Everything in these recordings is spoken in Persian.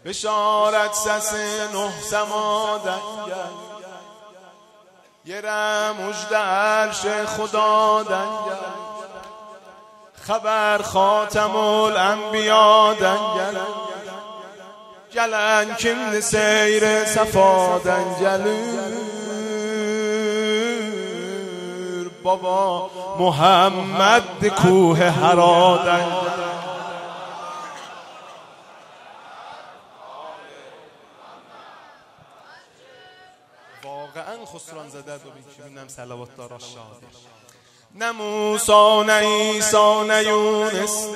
بشارت سس نه سما دنگر یه مژده عرش خدا دنگر خبر خاتم الانبیا دنگر گلن کند سیر صفا دنگلور بابا محمد کوه حرا دنگر. واقعا خسران زده رو ببینم صلوات دارا شاده نه موسی نه عیسی نه یونس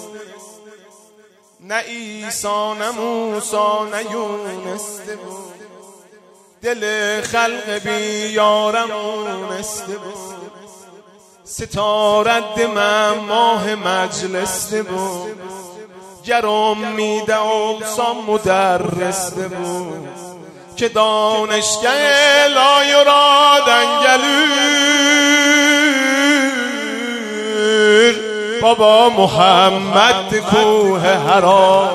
نه عیسی نه موسی نه یونس دل خلق بیارمونست ستارد من ماه مجلس بود گرم میده اقسام مدرس بود که دانشگاه لایرا دنگلور بابا محمد کوه حرا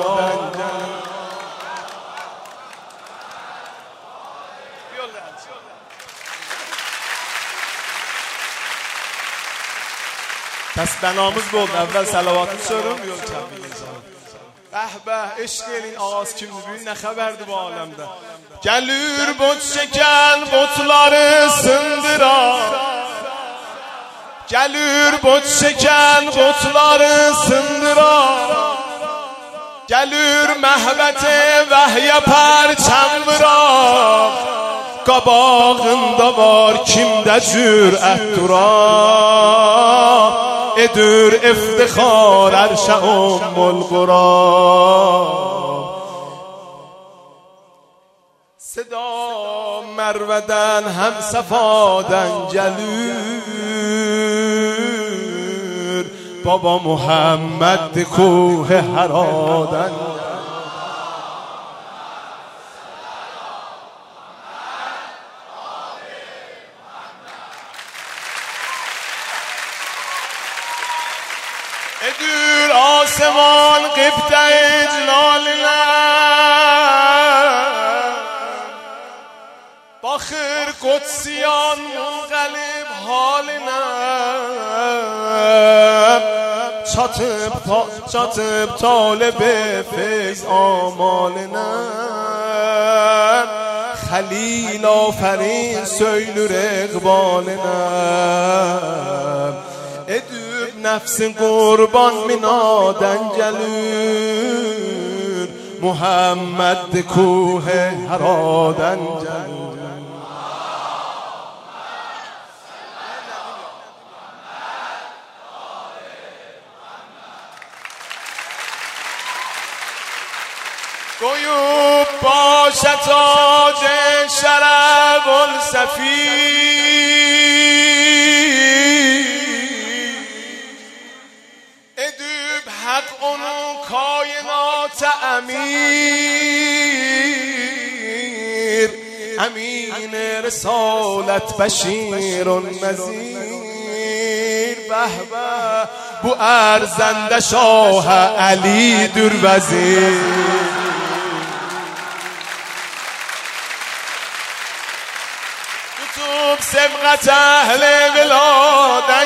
پس بناموز بود اول صلوات سرم بیول به به عشق این آغاز kim bugün ne haberdi bu alemde gelir bot şeker botları sındıra gelir bot şeker botları sındıra gelir mehbete vehye perçem bırak qabağında var kimde cürət dura edir افتخار عرش ام القرى صدا مرودن هم صفا دنگلور بابا محمد کوه حرا دنگلور ادور آسمان قبط اجلالنا باخر قدسیان منقلب حالنا çatıp talebe feyz amalına Halil aferin söylür ekbalına edüb nefsin kurban minaden gelür Muhammed kuhe haraden gelür Koyup başa tac şeref ol sefir edüb hak onun kainat emir Emin risalet beşirun nezir Behbe bu erzende şah Ali dür vezir سبقت اهل ولادن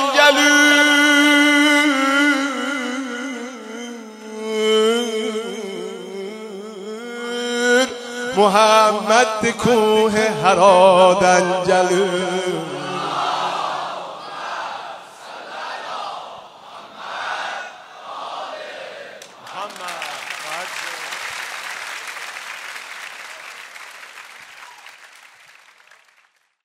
گلور محمد کوه حرادن جلور